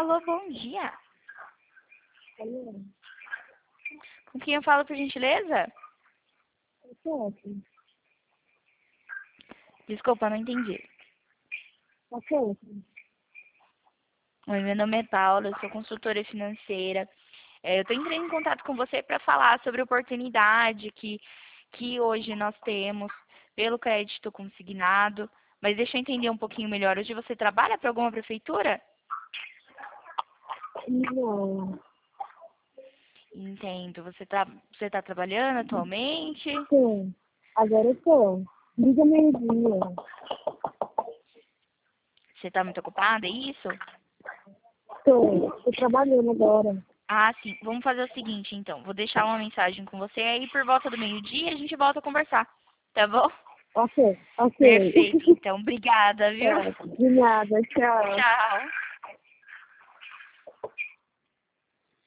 Alô, bom dia. Alô? Com quem eu falo, por gentileza? Ok. Desculpa, não entendi. Ok. Oi, meu nome é Paula, eu sou consultora financeira. Eu estou entrando em contato com você para falar sobre a oportunidade que hoje nós temos pelo crédito consignado. Mas deixa eu entender um pouquinho melhor. Hoje você trabalha para alguma prefeitura? Não. Entendo. Você tá trabalhando atualmente? Sim. Agora eu tô. Liga meio-dia. Você está muito ocupada, é isso? Tô trabalhando agora. Ah, sim. Vamos fazer o seguinte, então. Vou deixar uma mensagem com você aí por volta do meio-dia a gente volta a conversar. Tá bom? Ok. Perfeito, então. Obrigada, viu? De nada. Tchau. Tchau.